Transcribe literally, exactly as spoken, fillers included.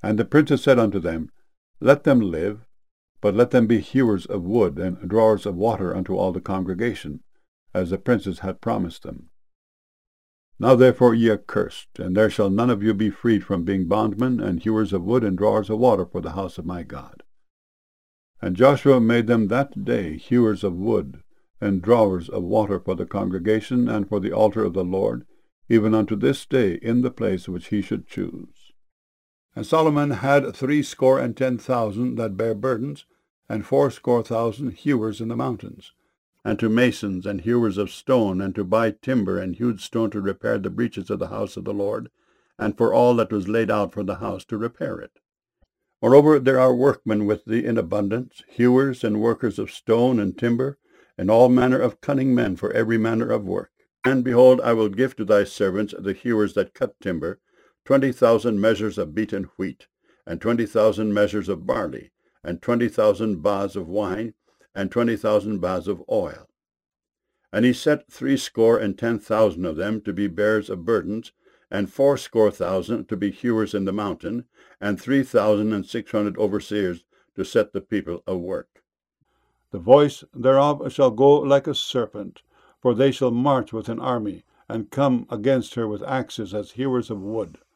And the princes said unto them, Let them live, but let them be hewers of wood, and drawers of water unto all the congregation, as the princes had promised them. Now therefore ye are cursed, and there shall none of you be freed from being bondmen, and hewers of wood, and drawers of water for the house of my God. And Joshua made them that day hewers of wood, and drawers of water for the congregation, and for the altar of the Lord, even unto this day, in the place which he should choose. And Solomon had threescore and ten thousand that bare burdens, and fourscore thousand hewers in the mountains, and to masons and hewers of stone, and to buy timber and hewed stone to repair the breaches of the house of the Lord, and for all that was laid out for the house to repair it. Moreover, there are workmen with thee in abundance, hewers and workers of stone and timber, and all manner of cunning men for every manner of work. And behold, I will give to thy servants, the hewers that cut timber, twenty thousand measures of beaten wheat, and twenty thousand measures of barley, and twenty thousand baths of wine, and twenty thousand baths of oil. And he set threescore and ten thousand of them to be bearers of burdens, and fourscore thousand to be hewers in the mountain, and three thousand and six hundred overseers to set the people of work. The voice thereof shall go like a serpent, for they shall march with an army, and come against her with axes as hewers of wood.